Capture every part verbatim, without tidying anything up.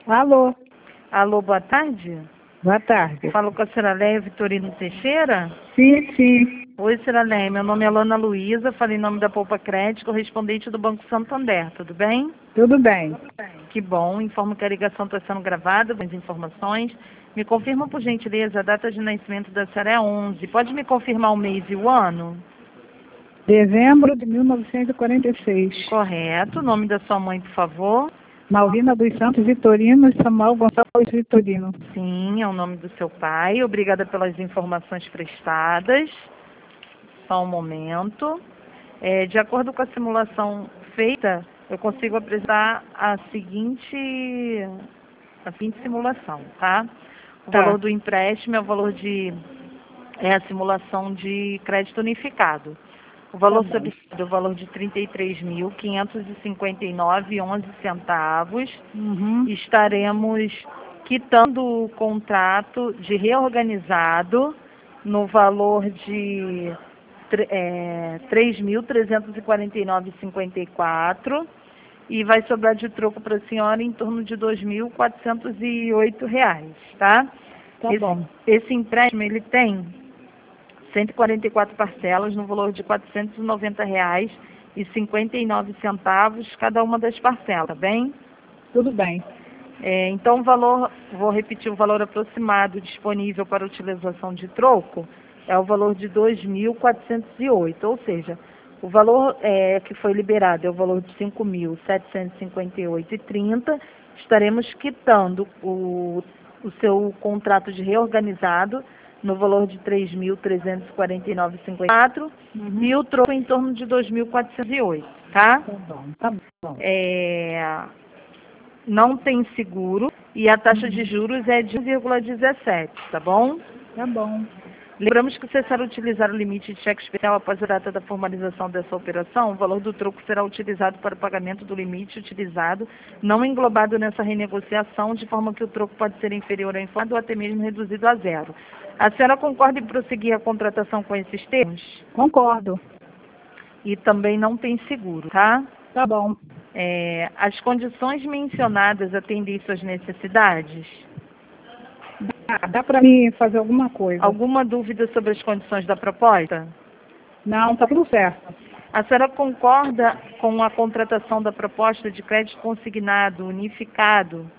Alô, Alô, boa tarde. boa tarde. Falo com a senhora Leia Vitorino Teixeira. Sim, sim. Oi, senhora Leia, meu nome é Lana Luísa, falo em nome da Poupa Crédito, correspondente do Banco Santander, tudo bem? Tudo bem. Que bom, informo que a ligação está sendo gravada, com as informações. Me confirma, por gentileza, a data de nascimento da senhora é onze. Pode me confirmar o mês e o ano? Dezembro de mil novecentos e quarenta e seis. Correto. O nome da sua mãe, por favor? Malvina dos Santos Vitorino e Samuel Gonçalves Vitorino. Sim, é o nome do seu pai. Obrigada pelas informações prestadas. Só um momento. É, de acordo com a simulação feita, eu consigo apresentar a seguinte, a seguinte simulação, tá? O Tá. valor do empréstimo é o valor de é a simulação de crédito unificado. O valor Tá bom. subsídio é o valor de trinta e três mil, quinhentos e cinquenta e nove e onze centavos. Uhum. Estaremos quitando o contrato de reorganizado no valor de é, três mil trezentos e quarenta e nove e cinquenta e quatro e vai sobrar de troco para a senhora em torno de dois mil quatrocentos e oito reais, tá? Tá Esse, bom. esse empréstimo ele tem cento e quarenta e quatro parcelas no valor de quatrocentos e noventa reais e cinquenta e nove centavos cada uma das parcelas, tá bem? Tudo bem. É, então, o valor, vou repetir, o valor aproximado disponível para utilização de troco é o valor de dois mil quatrocentos e oito, ou seja, o valor é, que foi liberado é o valor de cinco mil setecentos e cinquenta e oito vírgula trinta. Estaremos quitando o, o seu contrato de reorganizado no valor de três mil trezentos e quarenta e nove vírgula cinquenta e quatro Uhum. e o troco em torno de dois mil quatrocentos e oito, tá? Tá bom, tá bom. É, não tem seguro e a taxa de juros é de um vírgula dezessete, tá bom? Tá bom. Lembramos que se for utilizar o limite de cheque especial após a data da formalização dessa operação, o valor do troco será utilizado para o pagamento do limite utilizado, não englobado nessa renegociação, de forma que o troco pode ser inferior ao inflado ou até mesmo reduzido a zero. A senhora concorda em prosseguir a contratação com esses termos? Concordo. E também não tem seguro, tá? Tá bom. É, as condições mencionadas atendem suas necessidades? Dá, dá para mim fazer alguma coisa? Alguma dúvida sobre as condições da proposta? Não, tá tudo certo. A senhora concorda com a contratação da proposta de crédito consignado unificado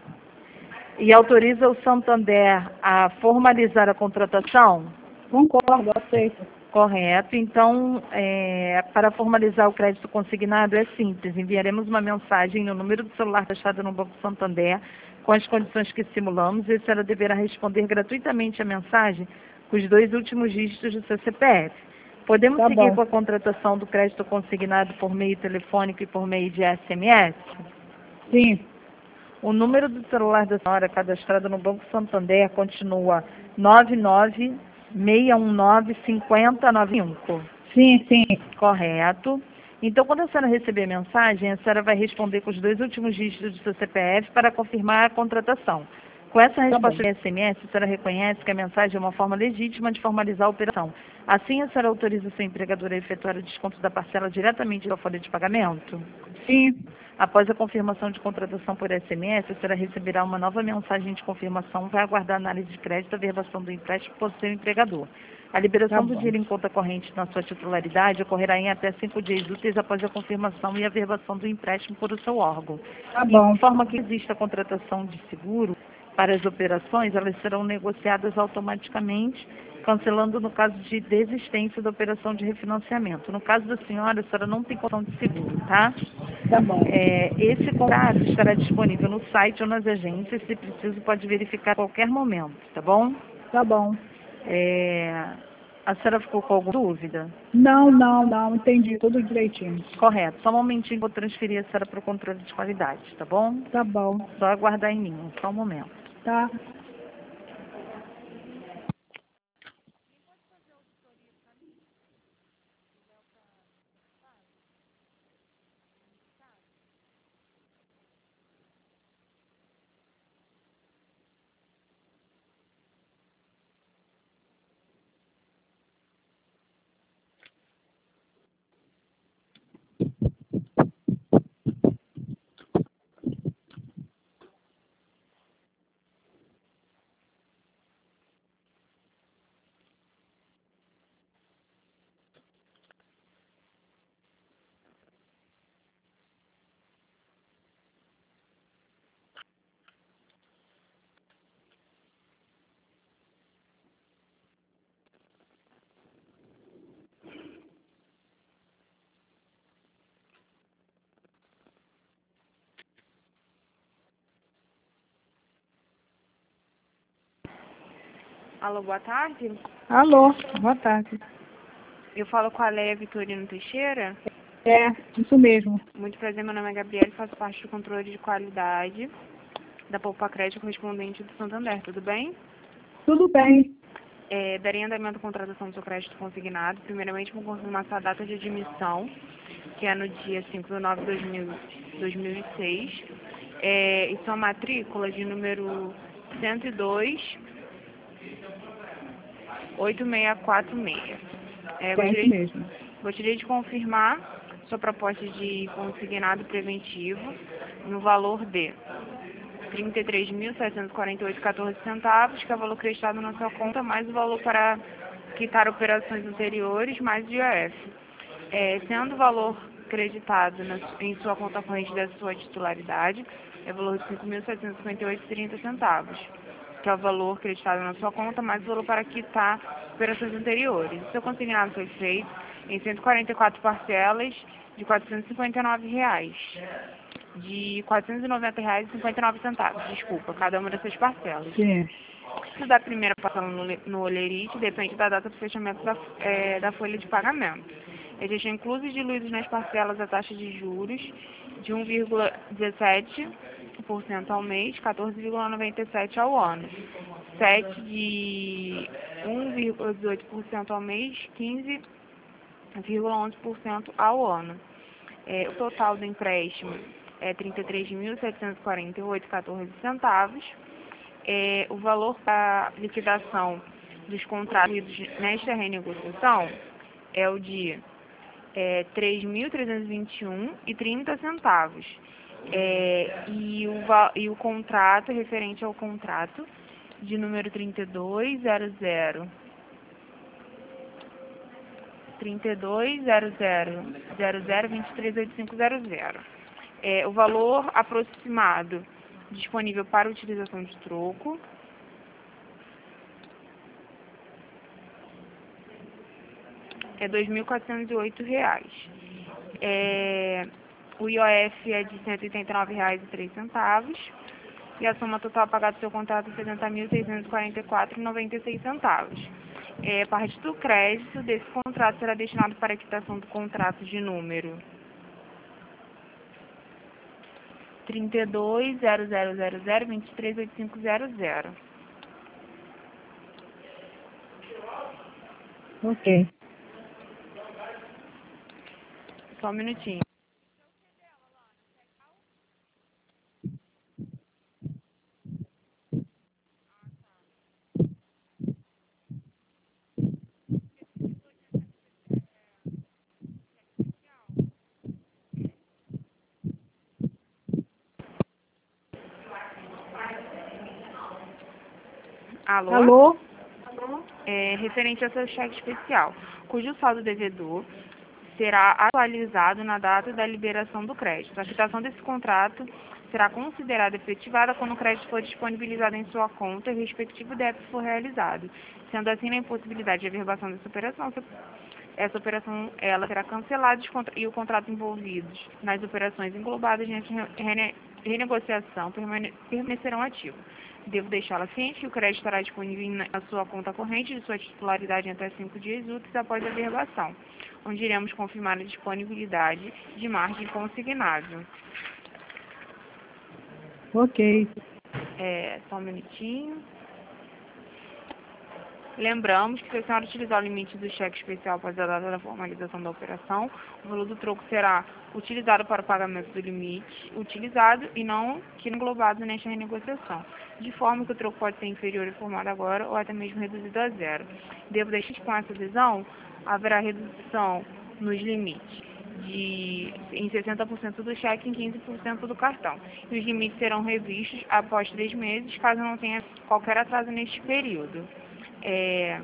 e autoriza o Santander a formalizar a contratação? Concordo, aceito. Correto. Então, é, para formalizar o crédito consignado é simples. Enviaremos uma mensagem no número do celular taxado no Banco Santander com as condições que simulamos e a senhora deverá responder gratuitamente a mensagem com os dois últimos dígitos do seu C P F. Podemos Tá seguir bom. com a contratação do crédito consignado por meio telefônico e por meio de S M S? Sim. O número do celular da senhora cadastrado no Banco Santander continua nove nove seis um nove cinco zero nove cinco. Sim, sim. Correto. Então, quando a senhora receber a mensagem, a senhora vai responder com os dois últimos dígitos do seu C P F para confirmar a contratação. Com essa resposta de S M S, a senhora reconhece que a mensagem é uma forma legítima de formalizar a operação. Assim, a senhora autoriza o seu empregador a efetuar o desconto da parcela diretamente da folha de pagamento? Sim. Após a confirmação de contratação por S M S, a senhora receberá uma nova mensagem de confirmação, vai aguardar a análise de crédito, a verbação do empréstimo por seu empregador. A liberação Tá do bom. dinheiro em conta corrente na sua titularidade ocorrerá em até cinco dias úteis após a confirmação e a verbação do empréstimo por o seu órgão. Tá bom. De forma que exista a contratação de seguro para as operações, elas serão negociadas automaticamente, cancelando no caso de desistência da operação de refinanciamento. No caso da senhora, a senhora não tem condição de seguro, tá? Tá bom. É, esse contrato estará disponível no site ou nas agências, se preciso pode verificar a qualquer momento, tá bom? Tá bom. É, a senhora ficou com alguma dúvida? Não, não, não. Entendi tudo direitinho. Correto. Só um momentinho, vou transferir a senhora para o controle de qualidade, tá bom? Tá bom. Só aguardar em mim, só um momento. Tá. Alô, boa tarde. Alô, boa tarde. Eu falo com a Leia Vitorino Teixeira. É, isso mesmo. Muito prazer, meu nome é Gabriela e faço parte do controle de qualidade da Poupa Crédito correspondente do Santander, tudo bem? Tudo bem. É, darei andamento à contratação do seu crédito consignado. Primeiramente, vou confirmar sua data de admissão, que é no dia cinco de nove de dois mil e seis. É, e sua matrícula de número cento e dois, oito seis quatro seis. É, É gostaria, isso mesmo. gostaria de confirmar sua proposta de consignado preventivo no valor de trinta e três mil, setecentos e quarenta e oito reais e quatorze centavos, que é o valor creditado na sua conta, mais o valor para quitar operações anteriores, mais o I O F. É, sendo o valor creditado na, em sua conta corrente da sua titularidade, é o valor de cinco mil, setecentos e cinquenta e oito reais e trinta centavos, que é o valor creditado na sua conta, mais o valor para quitar operações anteriores. O seu consignado foi feito em cento e quarenta e quatro parcelas de quatrocentos e cinquenta e nove reais. De quatrocentos e noventa reais e cinquenta e nove centavos, desculpa, cada uma dessas parcelas. Sim. O da primeira parcela no, no Olerite depende da data do fechamento da, é, da folha de pagamento. Ele já inclui e diluídos nas parcelas a taxa de juros de um vírgula dezessete por cento ao mês, quatorze vírgula noventa e sete por cento ao ano. sete de um vírgula dezoito por cento ao mês, quinze vírgula onze por cento ao ano. É, o total do empréstimo é trinta e três mil, setecentos e quarenta e oito reais e quatorze centavos. É, o valor da liquidação dos contratos nesta renegociação é o de é, três mil trezentos e vinte e um reais e trinta centavos. É, e, o, e o contrato, referente ao contrato de número trinta e dois zero zero trinta e dois zero zero zero zero vinte e três oitenta e cinco zero zero. É, o valor aproximado disponível para utilização de troco é dois mil quatrocentos e oito reais. É, o I O F é de cento e oitenta e nove reais e três centavos. E a soma total pagada do seu contrato é setenta mil, seiscentos e quarenta e quatro reais e noventa e seis centavos. É, parte do crédito desse contrato será destinado para a quitação do contrato de número trinta e dois zero zero zero zero vinte e três oitenta e cinco zero zero. Ok. Só um minutinho. Alô? Alô? É, referente ao seu cheque especial, cujo saldo devedor será atualizado na data da liberação do crédito. A quitação desse contrato será considerada efetivada quando o crédito for disponibilizado em sua conta e o respectivo débito for realizado. Sendo assim, na impossibilidade de averbação dessa operação, essa operação ela será cancelada e o contrato envolvido nas operações englobadas nessa rene renegociação permane permanecerão ativos. Devo deixá-la ciente que o crédito estará disponível na sua conta corrente de sua titularidade em até cinco dias úteis após a averbação, onde iremos confirmar a disponibilidade de margem consignável. Ok. É, só um minutinho. Lembramos que se a senhora utilizar o limite do cheque especial após a data da formalização da operação, o valor do troco será utilizado para o pagamento do limite utilizado e não que englobado nesta renegociação, de forma que o troco pode ser inferior e formado agora ou até mesmo reduzido a zero. Devo deixar que com essa adesão haverá redução nos limites de, em sessenta por cento do cheque e em quinze por cento do cartão. E os limites serão revistos após três meses, caso não tenha qualquer atraso neste período. É,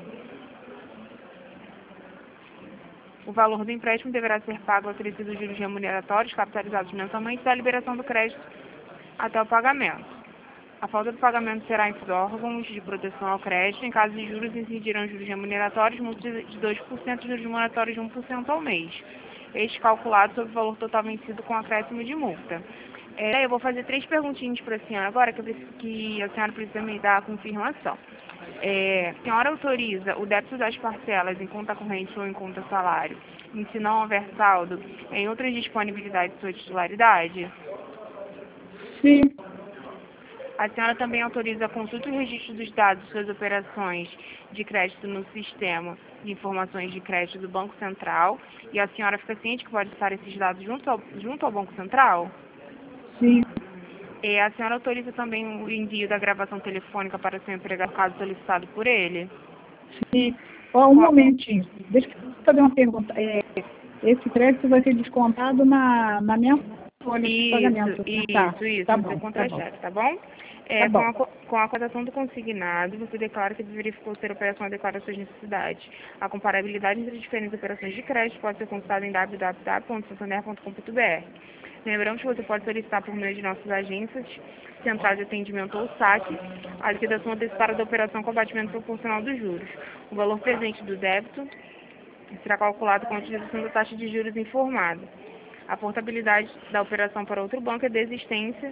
o valor do empréstimo deverá ser pago ao oferecido dos juros remuneratórios capitalizados mensalmente da liberação do crédito até o pagamento. A falta do pagamento será em órgãos de proteção ao crédito. Em caso de juros, incidirão juros remuneratórios, multas de dois por cento e juros remuneratórios de um por cento ao mês. Este calculado sobre o valor total vencido com acréscimo de multa. É, eu vou fazer três perguntinhas para a senhora agora, que, eu preciso, que a senhora precisa me dar a confirmação. É, a senhora autoriza o débito das parcelas em conta corrente ou em conta salário, em se não houver saldo, em outras disponibilidades de sua titularidade? Sim. A senhora também autoriza a consulta e registro dos dados de suas operações de crédito no sistema de informações de crédito do Banco Central, e a senhora fica ciente que pode estar esses dados junto ao, junto ao Banco Central? Sim. E a senhora autoriza também o envio da gravação telefônica para o seu empregado, caso solicitado por ele? Sim. Ó, um momentinho. Deixa eu fazer uma pergunta. É, esse crédito vai ser descontado na, na minha folha de pagamento. Isso, Tá, isso, isso, tá no bom, seu tá bom. contra-cheque, tá bom? É, Tá com, bom. a, co- com a cotação do consignado, você declara que verificou ser a operação adequada às suas necessidades. A comparabilidade entre diferentes operações de crédito pode ser consultada em w w w ponto santander ponto com ponto b r. Lembramos que você pode solicitar por meio de nossas agências, central de atendimento ou saque, a liquidação antecipada da operação com abatimento proporcional dos juros. O valor presente do débito será calculado com a utilização da taxa de juros informada. A portabilidade da operação para outro banco é desistência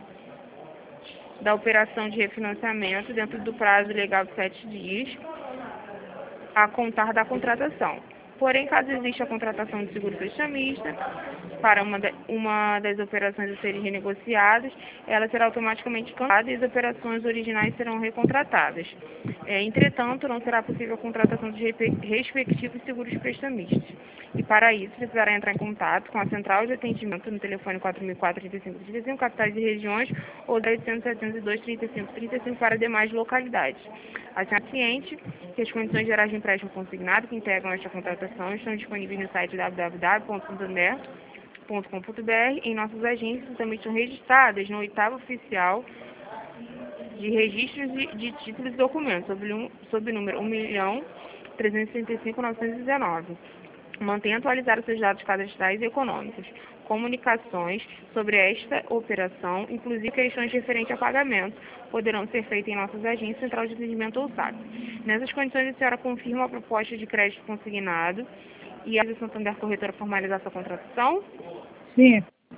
da operação de refinanciamento dentro do prazo legal de sete dias a contar da contratação. Porém, caso exista a contratação de seguro prestamista para uma, de, uma das operações a serem renegociadas, ela será automaticamente cancelada e as operações originais serão recontratadas. É, entretanto, não será possível a contratação de respectivos seguros prestamistas. E para isso, precisará entrar em contato com a central de atendimento no telefone quatro mil e quatro, trinta e cinco, trinta e cinco, capitais e regiões, ou da oitocentos, setecentos e dois, trinta e cinco, trinta e cinco para demais localidades. A senhora é ciente que as condições gerais de empréstimo consignado que integram esta contratação estão disponíveis no site w w w ponto santander ponto com ponto b r. Em nossas agências também estão registradas no oitavo oficial de registros de, de títulos e documentos, sob, um, sob o número um milhão trezentos e trinta e cinco mil novecentos e dezenove. Mantenha atualizados seus dados cadastrais e econômicos. Comunicações sobre esta operação, inclusive questões referentes a pagamento, poderão ser feitas em nossas agências, central de atendimento ou saque. Nessas condições, a senhora confirma a proposta de crédito consignado e a Santander Corretora formalizar sua contratação? Sim.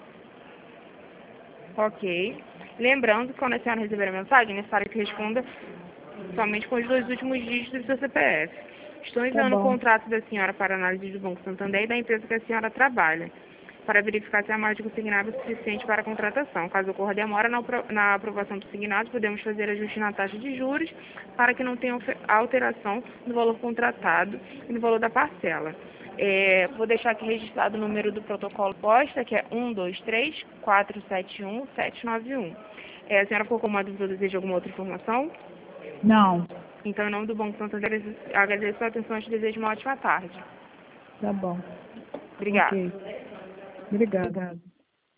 Ok. Lembrando que quando a senhora receber a mensagem, é necessário que responda somente com os dois últimos dígitos do seu C P F. Estou enviando Tá o bom. contrato da senhora para análise do Banco Santander e da empresa que a senhora trabalha, para verificar se a margem consignada é suficiente para a contratação. Caso ocorra demora na, na aprovação do consignado, podemos fazer ajuste na taxa de juros para que não tenha alteração no valor contratado e no valor da parcela. É, vou deixar aqui registrado o número do protocolo posta, que é um dois três, quatro sete um, sete nove um. É, a senhora ficou com uma dúvida ou deseja alguma outra informação? Não. Então, em nome do Banco Santander, agradeço a atenção e te desejo uma ótima tarde. Tá bom. Obrigada. Ok. Obrigada.